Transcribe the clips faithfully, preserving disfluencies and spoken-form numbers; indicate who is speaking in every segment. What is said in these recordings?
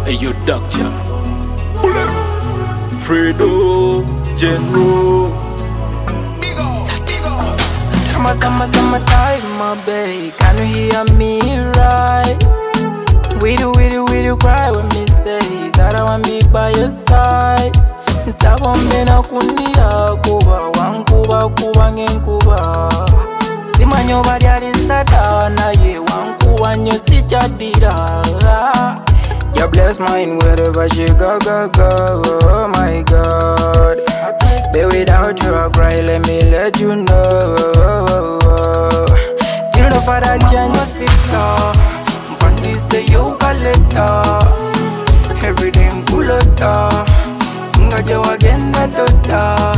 Speaker 1: Ayo Doctor Fredo General.
Speaker 2: Summer, summer, summertime, my babe. Can you hear me right? We do, we do, we do cry when me say that I want me by your side. Nsabombe na kunia kuba wankuba kuba ngenkuba. Simanyo badiari sada na ye wankuba nyo si jadira. You bless mine wherever she go, go, go. Oh my God. But without you I cry, let me let you know. Till the father change sita. Mpandi say you kaleta. Everything kulota. Ngaje wagenda tota.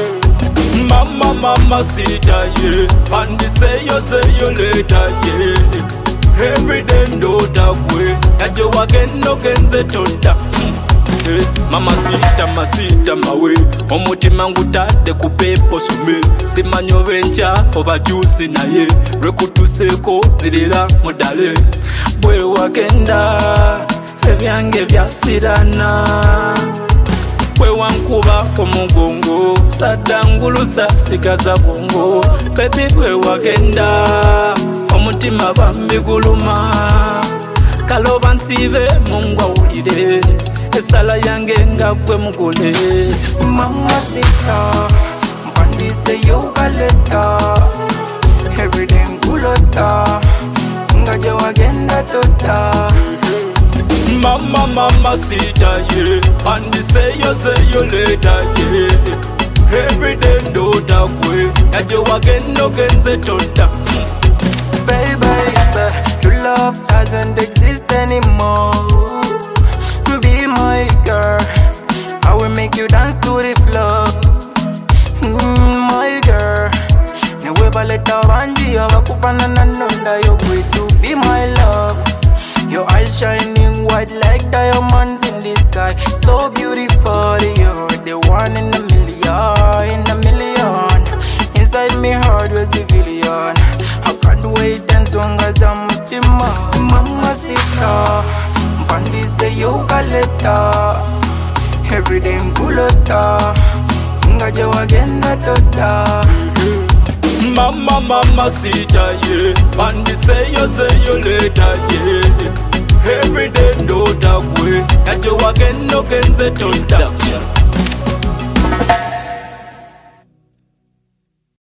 Speaker 1: Mama, mama, sita, yeah. Pandi say you, say you later, yeah. Every day no that way. Naje wagenda genze tota. Mama sita, masita, mawe. Omutima ngutadde ku pepo sume. Simanyo bencha oba juice naye. Rekutuseko zirira mudale. Bwe wagenda ebyange byasirana. Bwe wankuba omugongo sadangulusa sigaza bongo. Baby bwe wagenda omutima bambiguluma. Kaloba nsibe mungu awulire. Esala yange nga gwe mugule.
Speaker 2: Mama sita, mpandi say you kaleta. Everything kulota. Ngaje wagenda tota.
Speaker 1: Mama, mama, sita, yeah. Pandi say you, say you later, yeah. Every day no that way. Naje wagenda genze tota.
Speaker 2: Baby, baby, your love doesn't exist anymore. Be my girl, I will make you dance to the floor. Mm, my girl, newe baleta banji abakufana nanonda. You're going to be my love. Your eyes shining white like diamonds in the sky. So beautiful, you're the one in a million, in a million. Inside me heart was a billion. I can't wait and swung as I'm Mama sita, mpandi say you kaleta. Everyday kulota. Ngaje wagenda tota.
Speaker 1: Mama, mama, sita, yeah. Pandi say you, say you later, yeah. Every day no that way. Naje wagenda genze tota.